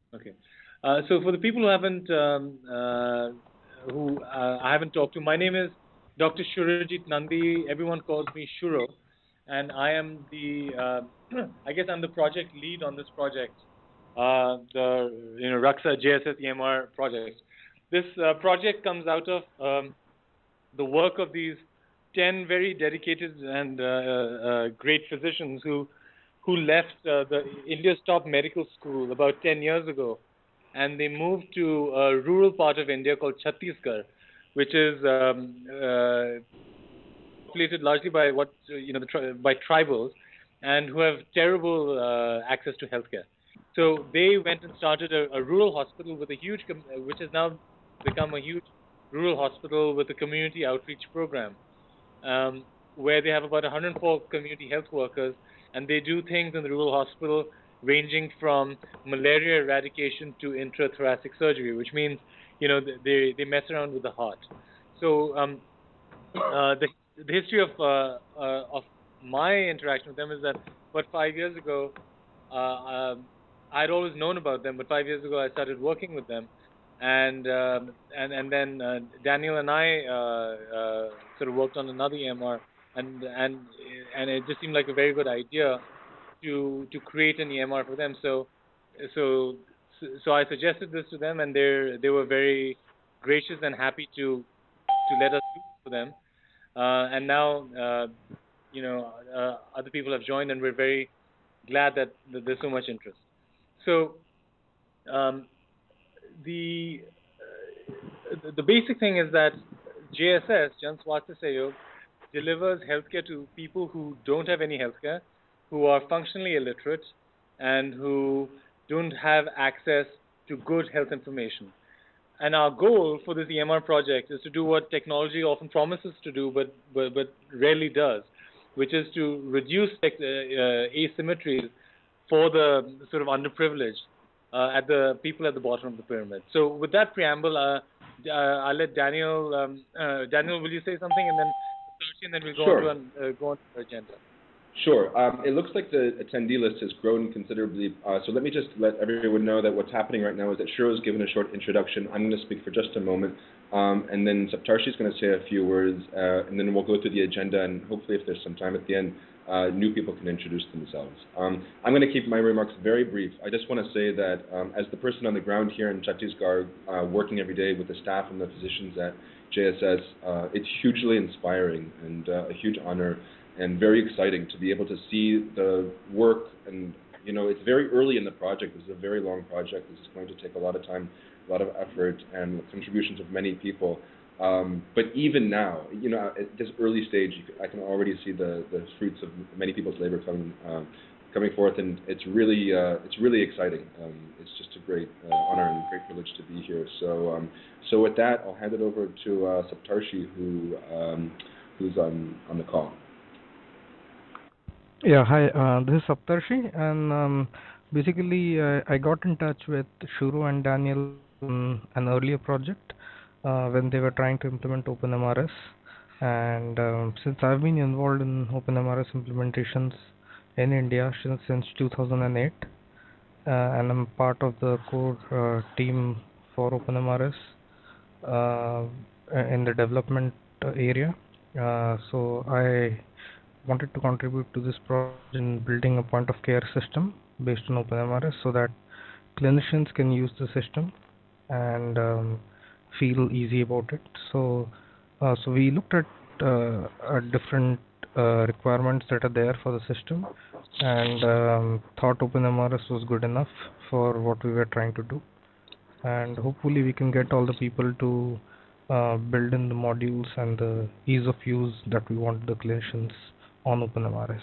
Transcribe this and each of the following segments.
Okay. So for the people who I haven't talked to, my name is Dr. Shurajit Nandi. Everyone calls me Shuro, and I am I guess I'm the project lead on this project, the Raksa JSS EMR project. This project comes out of the work of these 10 very dedicated and great physicians who left the India's top medical school about 10 years ago, and they moved to a rural part of India called Chhattisgarh, which is populated largely by by tribals, and who have terrible access to healthcare. So they went and started a rural hospital with which has now become a huge rural hospital with a community outreach program, where they have about 104 community health workers, and they do things in the rural hospital ranging from malaria eradication to intrathoracic surgery, which means they mess around with the heart. So the history of my interaction with them is that about 5 years ago, I'd always known about them, but 5 years ago I started working with them, and then Daniel and I sort of worked on another EMR, and it just seemed like a very good idea to create an EMR for them. So so I suggested this to them, and they were very gracious and happy to let us do this for them. And now, other people have joined, and we're very glad that there's so much interest. So, um, the the basic thing is that JSS, Jan Swasthya Sahayog, delivers healthcare to people who don't have any healthcare, who are functionally illiterate, and who don't have access to good health information. And our goal for this EMR project is to do what technology often promises to do, but rarely does, which is to reduce asymmetries for the sort of underprivileged at the people at the bottom of the pyramid. So with that preamble, I'll let Daniel. Daniel, will you say something, and then Sashi, and then we'll Sure. go on to the agenda. Sure. It looks like the attendee list has grown considerably. So let me just let everyone know that what's happening right now is that Shuro has given a short introduction. I'm going to speak for just a moment, and then Saptarshi is going to say a few words, and then we'll go through the agenda, and hopefully if there's some time at the end, new people can introduce themselves. I'm going to keep my remarks very brief. I just want to say that as the person on the ground here in Chhattisgarh, working every day with the staff and the physicians at JSS, it's hugely inspiring and a huge honor and very exciting to be able to see the work. And it's very early in the project. This is a very long project. This is going to take a lot of time, a lot of effort, and contributions of many people. But even now, at this early stage, I can already see the fruits of many people's labor coming forth, and it's really exciting. It's just a great honor and great privilege to be here. So with that, I'll hand it over to Saptarshi, who's on the call. Yeah, hi, this is Saptarshi, and basically I got in touch with Shuro and Daniel on an earlier project when they were trying to implement OpenMRS, and since I've been involved in OpenMRS implementations in India since 2008, and I'm part of the core team for OpenMRS in the development area, so I wanted to contribute to this project in building a point of care system based on OpenMRS so that clinicians can use the system and feel easy about it. So we looked at different requirements that are there for the system, and thought OpenMRS was good enough for what we were trying to do, and hopefully we can get all the people to build in the modules and the ease of use that we want the clinicians on OpenMRS.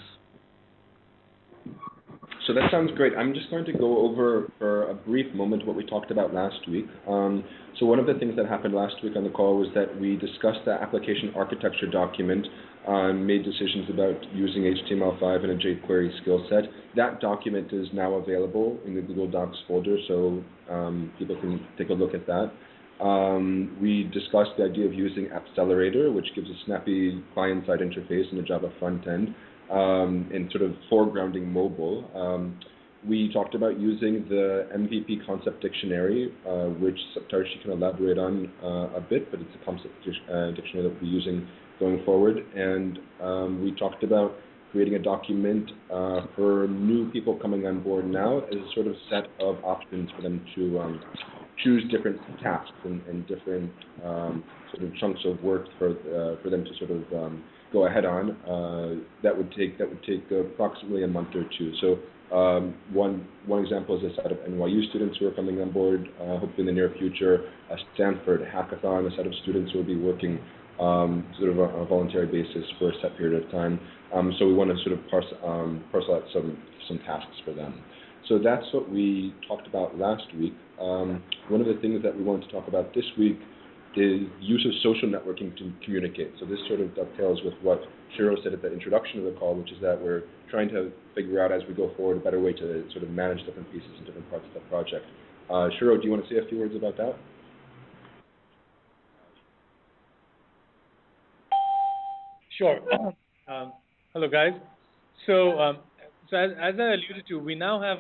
So that sounds great. I'm just going to go over for a brief moment what we talked about last week. So one of the things that happened last week on the call was that we discussed the application architecture document, made decisions about using HTML5 and a jQuery skill set. That document is now available in the Google Docs folder, so people can take a look at that. We discussed the idea of using Appcelerator, which gives a snappy client-side interface and a Java front end, and sort of foregrounding mobile. We talked about using the MVP concept dictionary, which Saptarshi can elaborate on a bit, but it's a concept dictionary that we'll be using going forward. And we talked about creating a document for new people coming on board now as a sort of set of options for them to choose different tasks and different sort of chunks of work for them to sort of go ahead on. That would take approximately a month or two. So one example is a set of NYU students who are coming on board, hopefully in the near future. A Stanford hackathon, a set of students who will be working sort of on a voluntary basis for a set period of time. So we want to sort of parcel out some tasks for them. So that's what we talked about last week. One of the things that we wanted to talk about this week is use of social networking to communicate. So this sort of dovetails with what Shiro said at the introduction of the call, which is that we're trying to figure out as we go forward a better way to sort of manage different pieces and different parts of the project. Shiro, do you want to say a few words about that? Sure. Hello, guys. So, as I alluded to, we now have,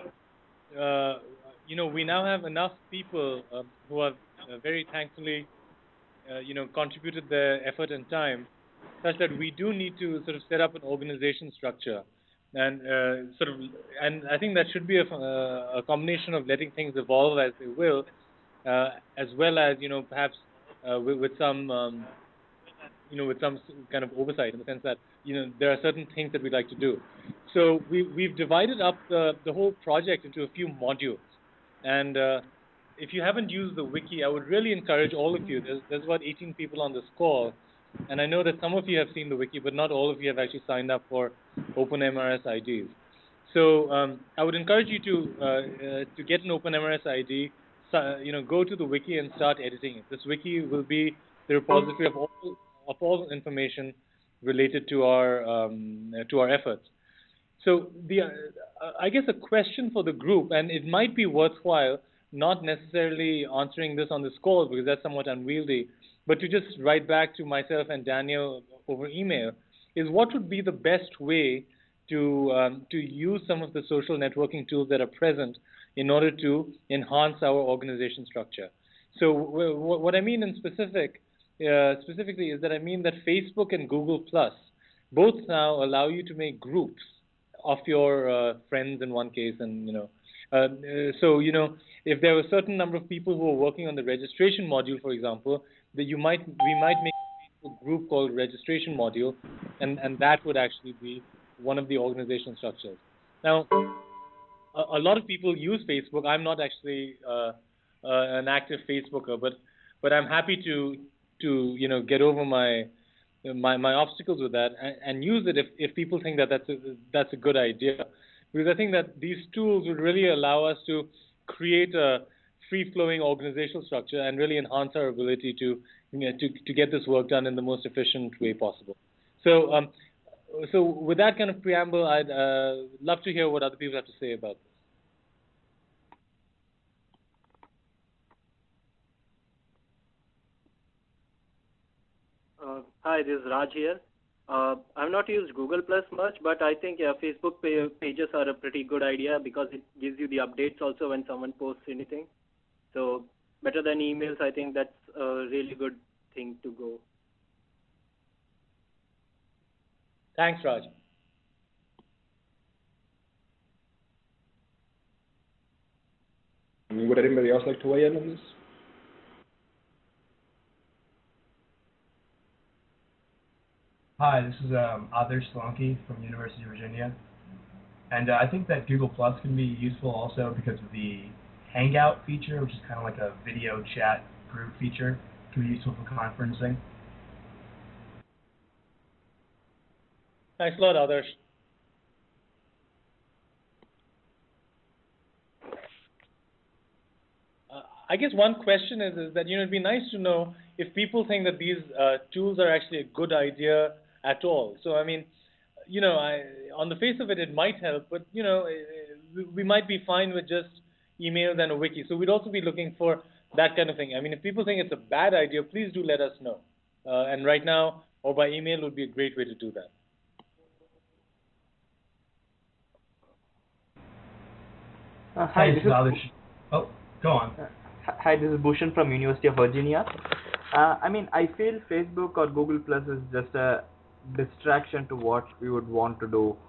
we now have enough people who have very thankfully, contributed their effort and time, such that we do need to sort of set up an organization structure, and and I think that should be a combination of letting things evolve as they will, as well as perhaps with some. With some kind of oversight in the sense that, there are certain things that we'd like to do. So we've divided up the whole project into a few modules. And if you haven't used the wiki, I would really encourage all of you. There's about 18 people on this call. And I know that some of you have seen the wiki, but not all of you have actually signed up for OpenMRS IDs. So I would encourage you to get an OpenMRS ID, go to the wiki and start editing it. This wiki will be the repository of all information related to our efforts. So I guess a question for the group, and it might be worthwhile not necessarily answering this on this call because that's somewhat unwieldy, but to just write back to myself and Daniel over email, is what would be the best way to use some of the social networking tools that are present in order to enhance our organization structure. So what I mean in specifically is that I mean that Facebook and Google Plus both now allow you to make groups of your friends in one case, and so if there were a certain number of people who are working on the registration module, for example, that we might make a group called registration module, and that would actually be one of the organizational structures. Now, a lot of people use Facebook. I'm not actually an active Facebooker, but I'm happy to get over my obstacles with that and use it if people think that that's a good idea, because I think that these tools would really allow us to create a free-flowing organizational structure and really enhance our ability to get this work done in the most efficient way possible. So with that kind of preamble, I'd love to hear what other people have to say about this. Hi, this is Raj here. I've not used Google Plus much, but I think Facebook pages are a pretty good idea because it gives you the updates also when someone posts anything. So better than emails, I think that's a really good thing to go. Thanks, Raj. Would anybody else like to weigh in on this? Hi, this is Adarsh Solanki from University of Virginia. And I think that Google Plus can be useful also because of the Hangout feature, which is kind of like a video chat group feature. It can be useful for conferencing. Thanks a lot, Adarsh. I guess one question is that it'd be nice to know if people think that these tools are actually a good idea at all. So I mean, on the face of it, it might help, but we might be fine with just email and a wiki. So we'd also be looking for that kind of thing. I mean, if people think it's a bad idea, please do let us know. And right now, or by email would be a great way to do that. Hi, this is Adarsh. Oh, go on. Hi, this is Bhushan from University of Virginia. I feel Facebook or Google Plus is just a distraction to what we would want to do.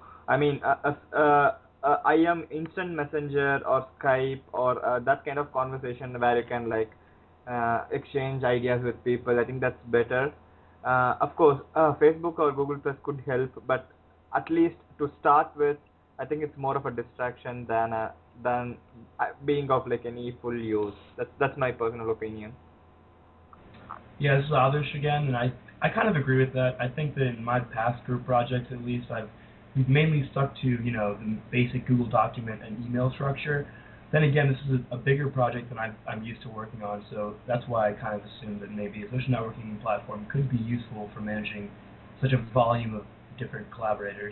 IM Instant Messenger or Skype or that kind of conversation where you can exchange ideas with people. I think that's better. Of course, Facebook or Google Plus could help, but at least to start with, I think it's more of a distraction than being of like any full use. That's my personal opinion. Yeah, this is Adarsh again, and I kind of agree with that. I think that in my past group projects, at least, we've mainly stuck to the basic Google document and email structure. Then again, this is a bigger project than I'm used to working on, so that's why I kind of assumed that maybe a social networking platform could be useful for managing such a volume of different collaborators.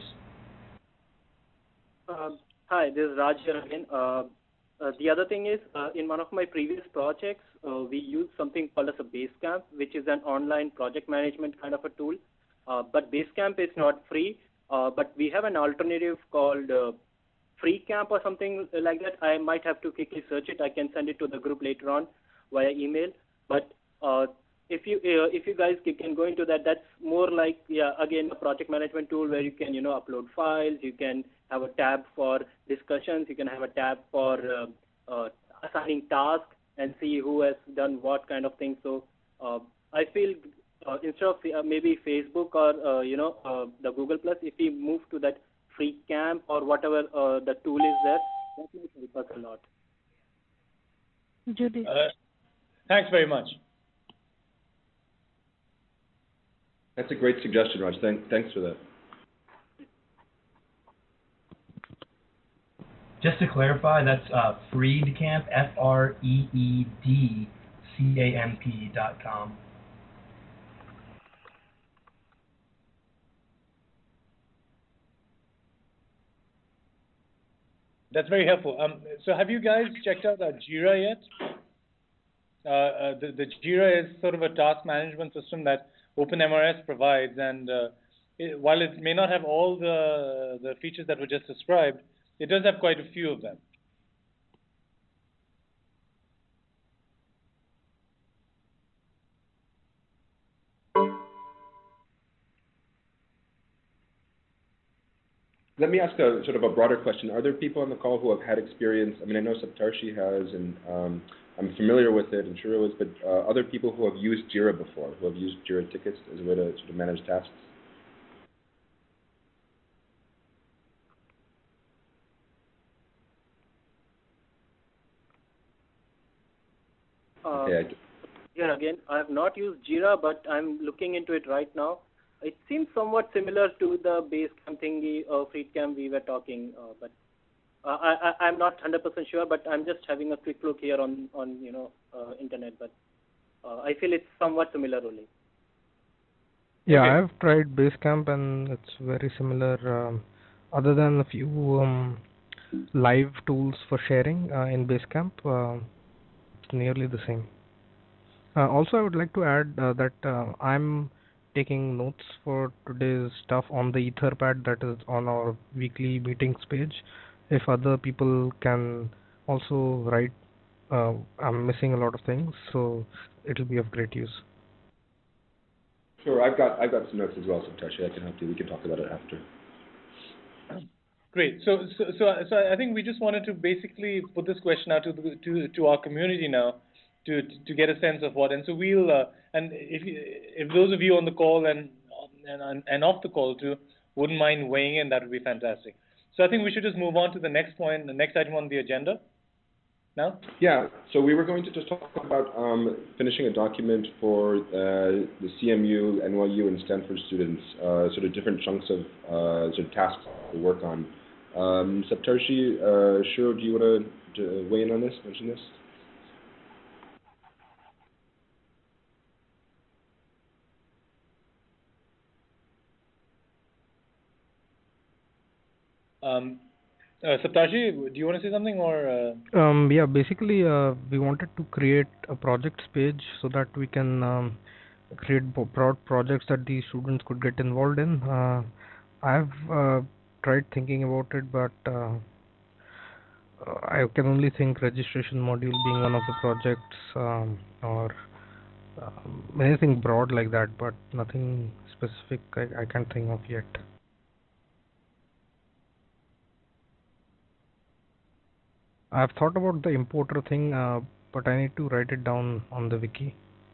Hi, this is Raj here again. The other thing is, in one of my previous projects, we used something called as a Basecamp, which is an online project management kind of a tool. But Basecamp is not free, but we have an alternative called FreeCamp or something like that. I might have to quickly search it. I can send it to the group later on via email. But if you guys can go into that, that's more like again a project management tool where you can upload files. You can have a tab for discussions. You can have a tab for assigning tasks and see who has done what kind of thing. So I feel instead of maybe Facebook or the Google Plus, if we move to that FreeCamp or whatever the tool is there, that will help us a lot. Judy. Thanks very much. That's a great suggestion, Raj. Thanks for that. Just to clarify, that's Freedcamp, FREEDCAMP.com. That's very helpful. So have you guys checked out Jira yet? The Jira is sort of a task management system that OpenMRS provides, and while it may not have all the features that were just described, it does have quite a few of them. Let me ask a sort of a broader question. Are there people on the call who have had experience? I mean, I know Saptarshi has, and I'm familiar with it, and Shiro is, but other people who have used Jira before, who have used Jira tickets as a way to sort of manage tasks? Here again, I have not used Jira, but I'm looking into it right now. It seems somewhat similar to the Basecamp thingy or FreeCamp we were talking, but I'm not 100% sure. But I'm just having a quick look here on internet. But I feel it's somewhat similar only. Yeah, Okay. I've tried Basecamp and it's very similar. Other than a few live tools for sharing in Basecamp, it's nearly the same. Also, I would like to add that I'm taking notes for today's stuff on the Etherpad that is on our weekly meetings page. If other people can also write, I'm missing a lot of things, so it'll be of great use. Sure, I've got some notes as well, Saptarshi. I can help you. We can talk about it after. Great. So I think we just wanted to basically put this question out to our community now, to get a sense of what. And so we'll and if those of you on the call and off the call too wouldn't mind weighing in, that would be fantastic. So I think we should just move on to the next point, the next item on the agenda. Now? Yeah, so we were going to just talk about finishing a document for the CMU, NYU, and Stanford students, sort of different chunks of sort of tasks to work on. Saptarshi, Shiro, do you want to weigh in on this, mention this? Saptarshi, do you want to say something or? Yeah, basically, we wanted to create a projects page so that we can create broad projects that the students could get involved in. I've tried thinking about it, but I can only think registration module being one of the projects, or anything broad like that, but nothing specific I can't think of yet. I've thought about the importer thing, but I need to write it down on the wiki.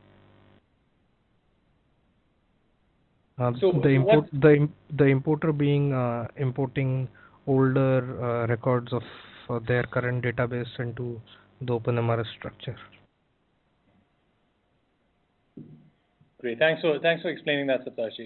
The importer being importing older records of their current database into the OpenMRS structure. Great. Thanks for explaining that, Saptarshi.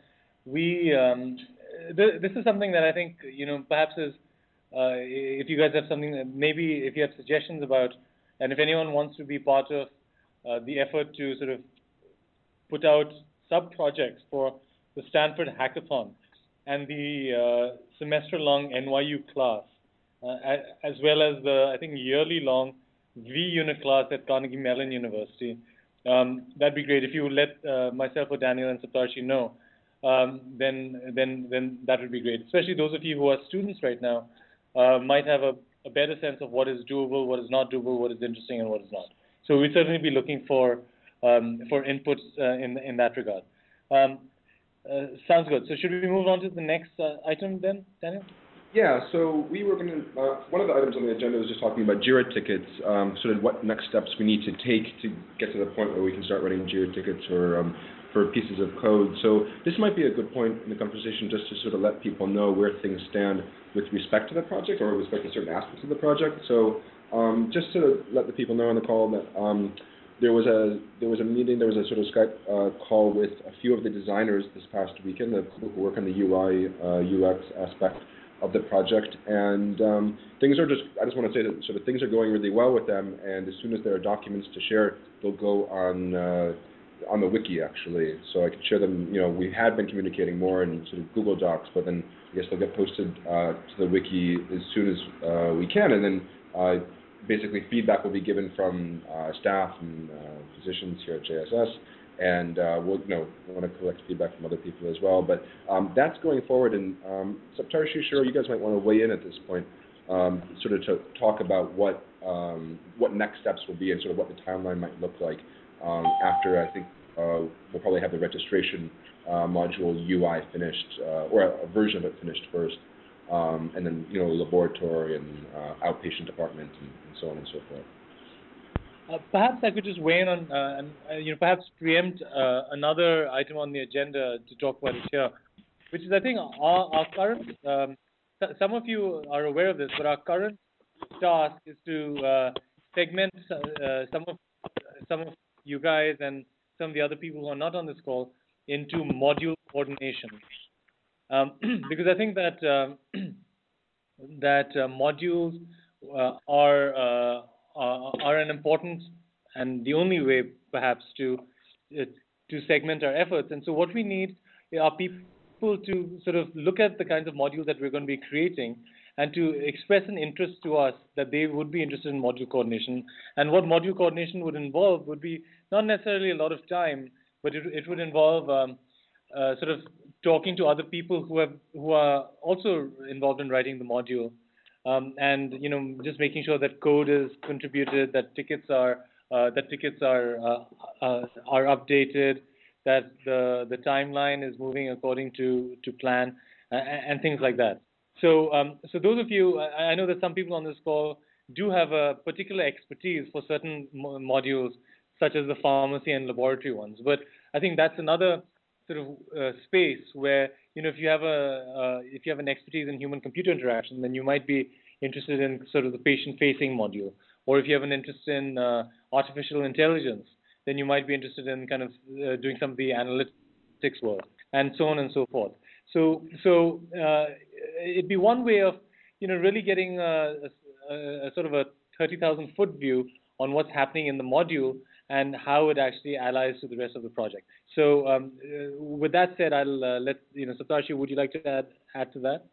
This is something that I think perhaps is if you guys have something that maybe if you have suggestions about, and if anyone wants to be part of the effort to sort of put out sub-projects for the Stanford Hackathon and the semester-long NYU class, as well as the, I think, yearly-long V-Unit class at Carnegie Mellon University. That'd be great. If you would let myself or Daniel and Saptarshi know, then that would be great. Especially those of you who are students right now might have a better sense of what is doable, what is not doable, what is interesting, and what is not. So we'd certainly be looking for inputs in that regard. Sounds good. So should we move on to the next item then, Daniel? Yeah, so we were going to, one of the items on the agenda was just talking about JIRA tickets, sort of what next steps we need to take to get to the point where we can start writing JIRA tickets for pieces of code. So this might be a good point in the conversation just to sort of let people know where things stand with respect to the project or with respect to certain aspects of the project. So just to let the people know on the call that there was a meeting, there was a sort of Skype call with a few of the designers this past weekend, the people who work on the UI, UX aspect of the project, and things are I just want to say that sort of things are going really well with them, and as soon as there are documents to share, they'll go on the wiki actually, so I can share them. We had been communicating more in sort of Google Docs, but then I guess they'll get posted to the wiki as soon as we can, and then basically feedback will be given from staff and physicians here at JSS. And we'll want to collect feedback from other people as well. But that's going forward. And Saptarshi, Shiro, you guys might want to weigh in at this point, sort of to talk about what next steps will be and sort of what the timeline might look like after I think we'll probably have the registration module UI finished, or a version of it finished first, and then laboratory and outpatient department and so on and so forth. Perhaps I could just weigh in on, and perhaps preempt another item on the agenda to talk about it here, which is I think our current. Some of you are aware of this, but our current task is to segment some of you guys and some of the other people who are not on this call into module coordination, because I think that that modules are an important and the only way, perhaps, to segment our efforts. And so what we need are people to sort of look at the kinds of modules that we're going to be creating and to express an interest to us that they would be interested in module coordination. And what module coordination would involve would be not necessarily a lot of time, but it would involve sort of talking to other people who are also involved in writing the module. And just making sure that code is contributed, that tickets are updated, that the timeline is moving according to plan, and things like that. So those of you, I know that some people on this call do have a particular expertise for certain modules, such as the pharmacy and laboratory ones. But I think that's another sort of space where if you have an expertise in human-computer interaction, then you might be interested in sort of the patient-facing module. Or if you have an interest in artificial intelligence, then you might be interested in kind of doing some of the analytics work, and so on and so forth. So it'd be one way of really getting a sort of a 30,000-foot view on what's happening in the module and how it actually allies to the rest of the project. So with that said, I'll let Saptarshi, would you like to add to that?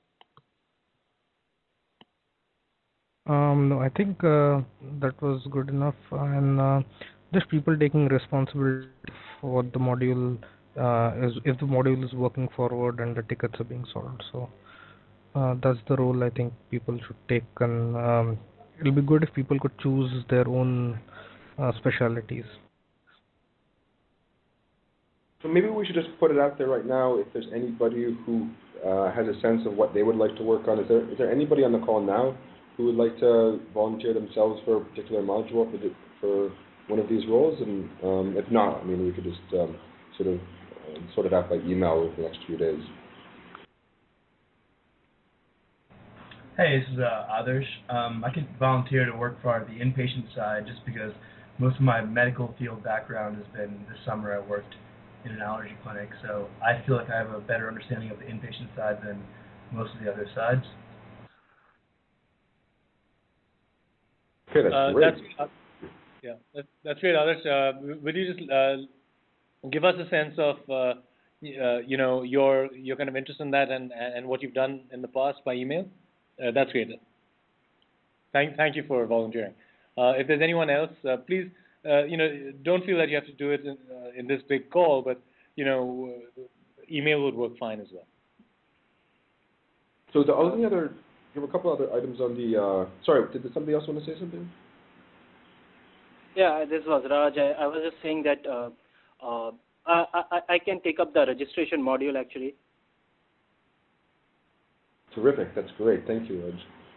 No, I think that was good enough, and just people taking responsibility for what the module is, if the module is working forward and the tickets are being solved. So That's the role I think people should take, and it'll be good if people could choose their own specialities. So maybe we should just put it out there right now. If there's anybody who has a sense of what they would like to work on, is there anybody on the call now who would like to volunteer themselves for a particular module for one of these roles? And if not, I mean, we could just sort of sort it out by email over the next few days. Hey, this is Adarsh. I could volunteer to work for the inpatient side just because most of my medical field background has been this summer I worked in an allergy clinic, so I feel like I have a better understanding of the inpatient side than most of the other sides. Okay, that's great. That's great, Adarsh. Will you just give us a sense of your kind of interest in that and what you've done in the past by email? That's great. Thank you for volunteering. If there's anyone else, please don't feel that you have to do it in this big call, but email would work fine as well. So the only other, you have a couple other items on the. Sorry, did somebody else want to say something? Yeah, this was Raj. I was just saying that I can take up the registration module actually. Terrific. That's great. Thank you, Raj.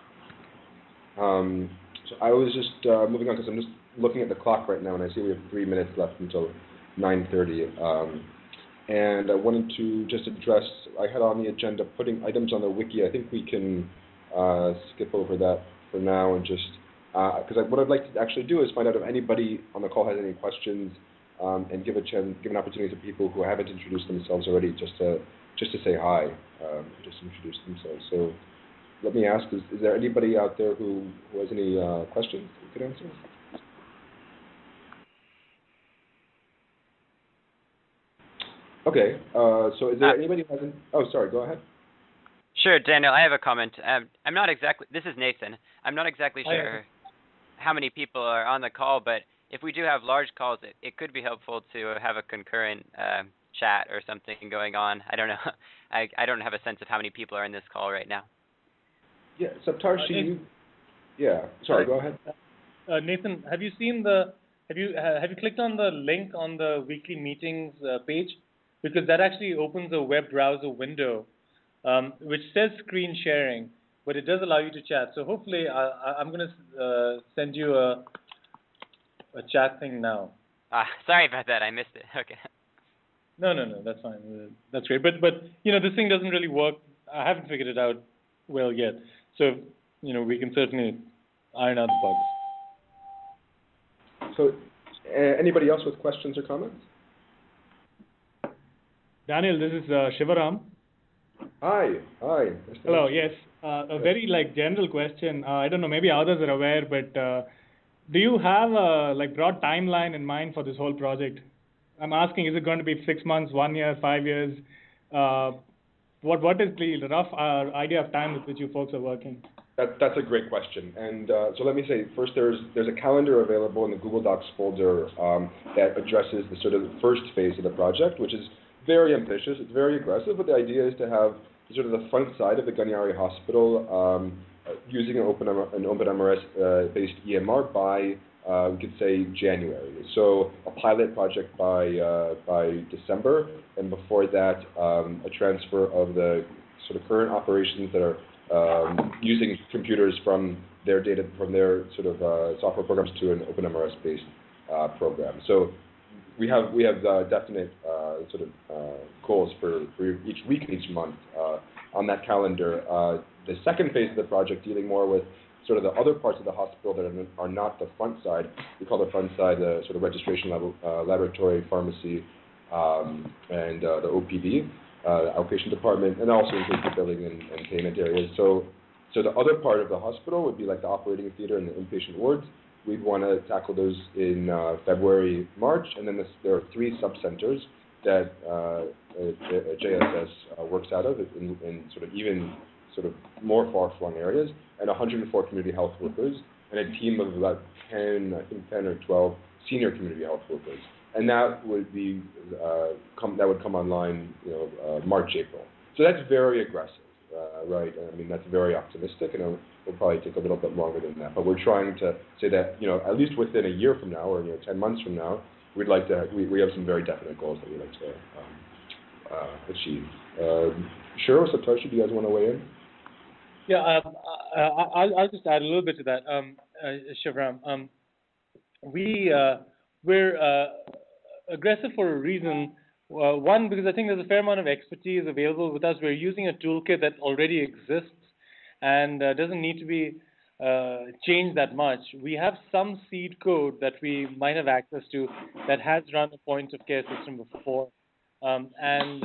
So I was just moving on because I'm just looking at the clock right now, and I see we have 3 minutes left until 9:30. And I wanted to just address, I had on the agenda putting items on the wiki. I think we can skip over that for now and just, because what I'd like to actually do is find out if anybody on the call has any questions and give an opportunity to people who haven't introduced themselves already just to say hi, just introduce themselves. So let me ask, is there anybody out there who has any questions you could answer? Okay, so is there anybody who hasn't, oh, sorry, go ahead. Sure, Daniel, I have a comment. I'm not exactly, this is Nathan. I'm not exactly sure how many people are on the call, but if we do have large calls, it could be helpful to have a concurrent chat or something going on. I don't know. I don't have a sense of how many people are in this call right now. Yeah, Saptarshi, yeah, sorry, go ahead. Nathan, have you seen have you clicked on the link on the weekly meetings page? Because that actually opens a web browser window, which says screen sharing, but it does allow you to chat. So hopefully, I'm going to send you a chat thing now. Sorry about that. I missed it. Okay. No, that's fine. That's great. But this thing doesn't really work. I haven't figured it out well yet. So we can certainly iron out the bugs. So, anybody else with questions or comments? Daniel, this is Shivaram. Hi. Hello. Yes. A very general question. I don't know. Maybe others are aware, but do you have a broad timeline in mind for this whole project? I'm asking, is it going to be 6 months, 1 year, 5 years? What is the rough idea of time with which you folks are working? That's a great question. And so let me say, first, there's a calendar available in the Google Docs folder that addresses the sort of first phase of the project, which is very ambitious. It's very aggressive, but the idea is to have sort of the front side of the Ganyari Hospital using an OpenMRS-based EMR by, we could say, January. So a pilot project by December, and before that, a transfer of the sort of current operations that are using computers from their data, from their sort of software programs to an OpenMRS-based program. So we have definite sort of goals for each week and each month on that calendar. The second phase of the project, dealing more with sort of the other parts of the hospital that are not the front side. We call the front side the sort of registration level, laboratory, pharmacy, and the OPD, outpatient department, and also includes the billing and payment areas. So the other part of the hospital would be like the operating theater and the inpatient wards. We'd want to tackle those in February, March, and then there are 3 sub-centers that JSS works out of in sort of even sort of more far-flung areas, and 104 community health workers, and a team of about 10 or 12 senior community health workers. And that would be come online, March, April. So that's very aggressive. right? I mean, that's very optimistic, and it'll probably take a little bit longer than that. But we're trying to say that, at least within a year from now, or 10 months from now, we'd like to. We have some very definite goals that we'd like to achieve. Shiro, Satoshi, do you guys want to weigh in? Yeah, I'll just add a little bit to that, Shivram. We're aggressive for a reason. One, because I think there's a fair amount of expertise available with us. We're using a toolkit that already exists and doesn't need to be changed that much. We have some seed code that we might have access to that has run a point of care system before, and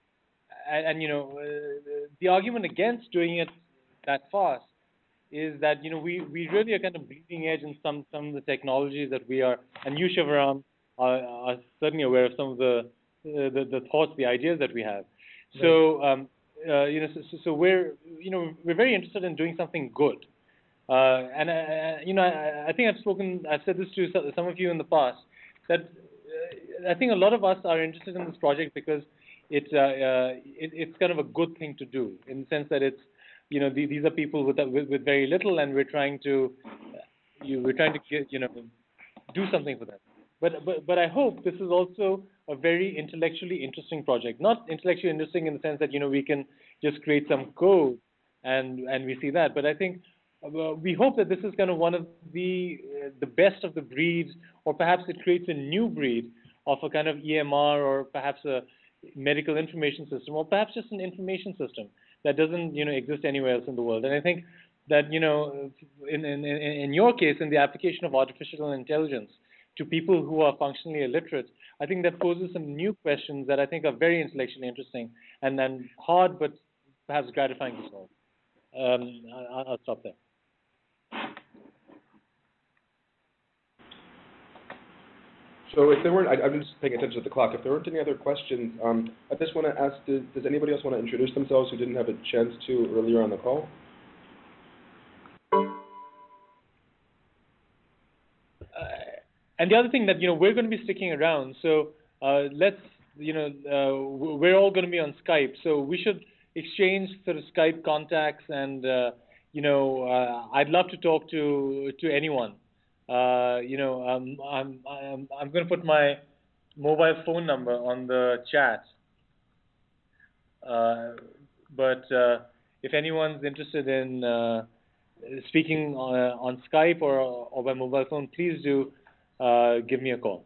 the argument against doing it that fast is that we really are kind of bleeding edge in some of the technologies that we are, and you, Shivram, are certainly aware of some of the thoughts, the ideas that we have. So so we're we're very interested in doing something good, and I think I've said this to some of you in the past, that I think a lot of us are interested in this project because it's kind of a good thing to do, in the sense that it's these are people with very little, and we're trying to get, do something for them. But I hope this is also a very intellectually interesting project. Not intellectually interesting in the sense that we can just create some code and we see that. But I think we hope that this is kind of one of the best of the breeds, or perhaps it creates a new breed of a kind of EMR, or perhaps a medical information system, or perhaps just an information system that doesn't exist anywhere else in the world. And I think that in your case, in the application of artificial intelligence to people who are functionally illiterate, I think that poses some new questions that I think are very intellectually interesting and then hard but perhaps gratifying to solve. I'll stop there. So if there weren't, I'm just paying attention to the clock. If there weren't any other questions, I just want to ask, does anybody else want to introduce themselves who didn't have a chance to earlier on the call? And the other thing that, we're going to be sticking around. So let's, we're all going to be on Skype. So we should exchange sort of Skype contacts, and, I'd love to talk to anyone. I'm going to put my mobile phone number on the chat. But if anyone's interested in speaking on Skype or by mobile phone, please do give me a call.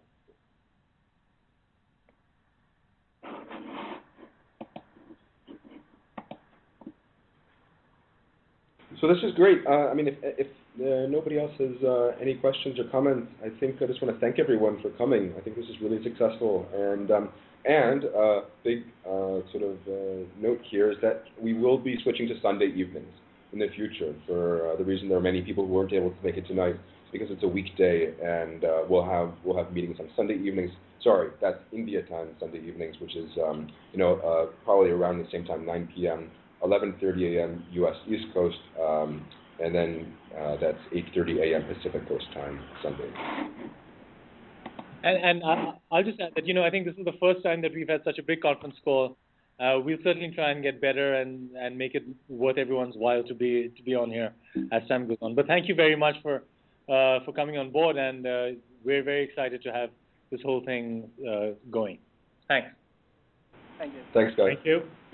So this is great. I mean, if nobody else has any questions or comments, I think I just want to thank everyone for coming. I think this is really successful. And big sort of note here is that we will be switching to Sunday evenings in the future, for the reason there are many people who weren't able to make it tonight, because it's a weekday, and we'll have meetings on Sunday evenings. Sorry, that's India time, Sunday evenings, which is probably around the same time, 9 p.m., 11:30 a.m. U.S. East Coast, and then that's 8:30 a.m. Pacific Coast time Sunday. And I'll just add that I think this is the first time that we've had such a big conference call. We'll certainly try and get better and make it worth everyone's while to be on here as time goes on. But thank you very much for coming on board, and we're very excited to have this whole thing going. Thanks. Thank you. Thanks, guys. Thank you.